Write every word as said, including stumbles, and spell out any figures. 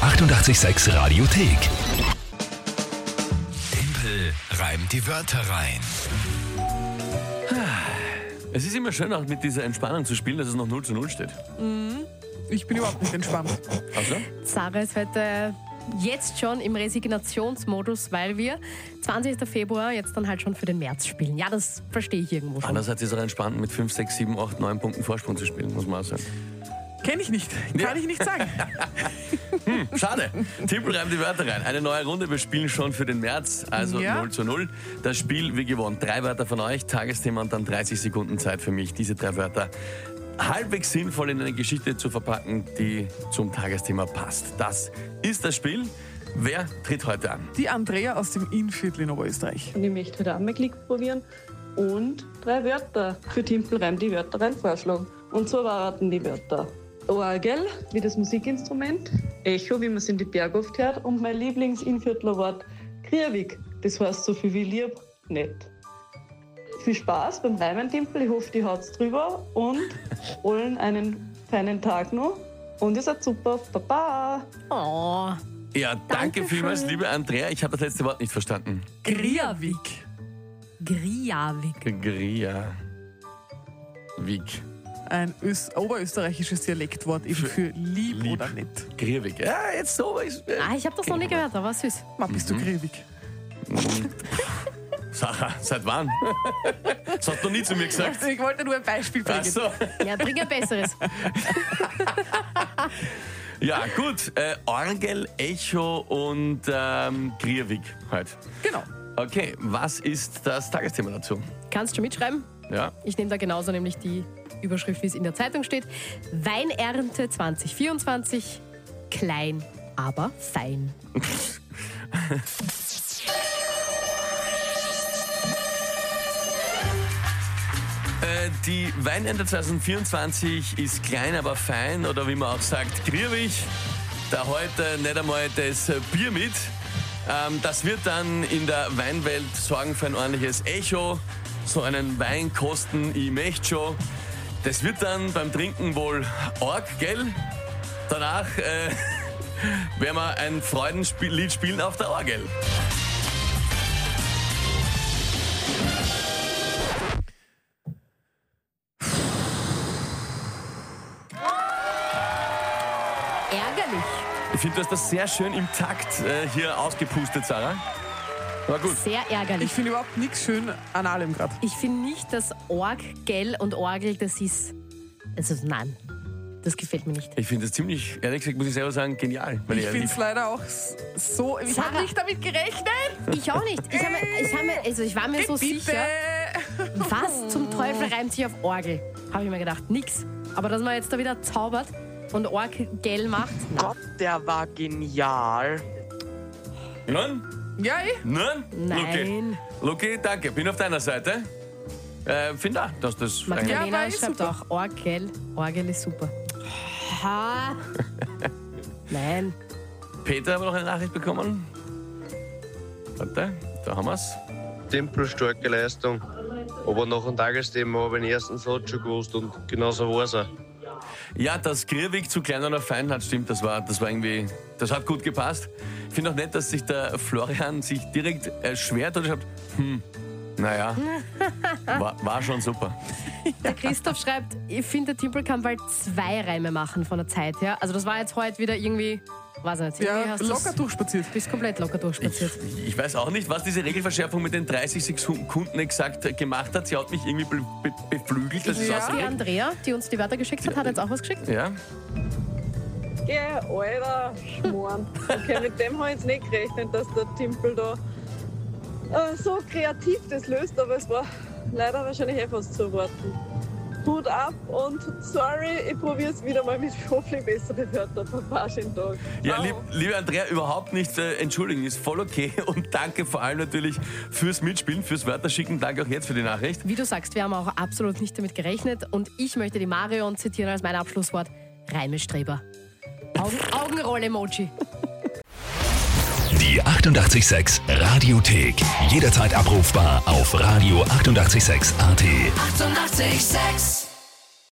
achtundachtzig Komma sechs Radiothek. Tempel reimt die Wörter rein. Es ist immer schön, auch mit dieser Entspannung zu spielen, dass es noch null zu null steht. Ich bin überhaupt nicht entspannt. Also? Sarah ist heute jetzt schon im Resignationsmodus, weil wir zwanzigsten Februar jetzt dann halt schon für den März spielen. Ja, das verstehe ich irgendwo schon. Andererseits ist es auch entspannt, mit fünf, sechs, sieben, acht, neun Punkten Vorsprung zu spielen, muss man auch sagen. Kenn ich nicht. Kann Ja. ich nicht sagen. Hm, schade. Tippel reimt die Wörter rein. Eine neue Runde. Wir spielen schon für den März, also Ja. null zu null. Das Spiel wie gewonnen. Drei Wörter von euch, Tagesthema und dann dreißig Sekunden Zeit für mich, diese drei Wörter halbwegs sinnvoll in eine Geschichte zu verpacken, die zum Tagesthema passt. Das ist das Spiel. Wer tritt heute an? Die Andrea aus dem Innviertel in Oberösterreich. Und ich möchte heute auch mal Glück probieren und drei Wörter für Timpel rein die Wörter rein vorschlagen. Und zwar waren die Wörter Orgel, wie das Musikinstrument, Echo, wie man es in die Berge oft hört, und mein Lieblings-Innviertler Wort Kriewig, das heißt so viel wie lieb, nett. Viel Spaß beim Reimen-Timpel, ich hoffe, die haut's drüber und allen einen feinen Tag noch und ihr seid super, Baba! Oh, Ja, danke Dankeschön. vielmals, liebe Andrea. Ich habe das letzte Wort nicht verstanden. Griavik. Griavik. Gria. Wig. Ein Ös- oberösterreichisches Dialektwort eben für lieb, lieb. oder nett. Grievig. Ja, jetzt so ist. Ah, ich habe das noch nie gehört, aber süß. Ma, bist Mhm. du grievig? Sarah, seit wann? Das hast du noch nie zu mir gesagt. Ich wollte nur ein Beispiel bringen. Ach so. Ja, bring ein besseres. Ja, gut. Äh, Orgel, Echo und ähm, Grievig heute. Genau. Okay, was ist das Tagesthema dazu? Kannst du mitschreiben? Ja. Ich nehme da genauso nämlich die Überschrift, wie es in der Zeitung steht. Weinernte zwanzig vierundzwanzig, klein, aber fein. Äh, die Weinernte zwanzig vierundzwanzig ist klein, aber fein, oder wie man auch sagt, griebig. Da heute nicht einmal das Bier mit. Ähm, das wird dann in der Weinwelt sorgen für ein ordentliches Echo. So einen Wein kosten, ich möchte schon. Das wird dann beim Trinken wohl arg, gell? Danach äh, werden wir ein Freudenlied spielen auf der Orgel. Ärgerlich. Ich finde, du hast das sehr schön im Takt äh, hier ausgepustet, Sarah. War gut. Sehr ärgerlich. Ich finde überhaupt nichts schön an allem gerade. Ich finde nicht, dass Orgel und Orgel, das ist... Also nein, das gefällt mir nicht. Ich finde das ziemlich, ehrlich gesagt, muss ich selber sagen, genial. Weil Ich ja finde lieb- es leider auch s- so. Ich habe Sarah. nicht damit gerechnet. Ich auch nicht. Ich, hab mir, ich, hab mir, also ich war mir so Bitte. sicher, was zum Teufel reimt sich auf Orgel? Habe ich mir gedacht, nix. Aber dass man jetzt da wieder zaubert und Orgel macht, na, Gott, der war genial. Nein? Ja, eh. Nein? Luki. nein. Luki, danke, bin auf deiner Seite. Äh, finde auch, dass das... Magdalena Ja, war eh schreibt super. auch Orgel. Orgel ist super. Ha. Nein. Peter hat noch eine Nachricht bekommen. Warte, da haben wir's. Timpel starke Leistung. Aber nach dem Tagesthema habe ich den ersten Satz schon gewusst und genauso war es auch. Ja, das Grievig zu klein oder fein hat, stimmt, das war, das war irgendwie, das hat gut gepasst. Ich finde auch nett, dass sich der Florian sich direkt erschwert und schreibt, hm, naja, war, war schon super. Der Christoph schreibt, ich finde, der Timpel kann bald zwei Reime machen von der Zeit her. Also das war jetzt heute wieder irgendwie, weiß ich nicht, irgendwie Ja, hast du's- locker durchspaziert. bist komplett locker Ich, durchspaziert. ich weiß auch nicht, was diese Regelverschärfung mit den dreißig Sekunden exakt gemacht hat. Sie hat mich irgendwie be be beflügelt. Das ist Ja. Die ausgerechnet. Andrea, die uns die Wörter geschickt hat, hat jetzt auch was geschickt. Ja. Geh, alter Schmarrn. Okay, mit dem habe ich jetzt nicht gerechnet, dass der Timpel da äh, so kreativ das löst, aber es war leider wahrscheinlich eh fast zu erwarten. Hut ab und sorry, ich probiere es wieder mal mit hoffentlich besseren Wörtern. Baba, schönen Tag. Ja, Ciao. lieb, liebe Andrea, überhaupt nicht äh, entschuldigen, ist voll okay. Und danke vor allem natürlich fürs Mitspielen, fürs Wörterschicken. Danke auch jetzt für die Nachricht. Wie du sagst, wir haben auch absolut nicht damit gerechnet. Und ich möchte die Marion zitieren als mein Abschlusswort. Reimestreber. Augen, Augenroll-Emoji. Die achtundachtzig Komma sechs Radiothek. Jederzeit abrufbar auf radio achtundachtzig Komma sechs A T. Eighty-eight point six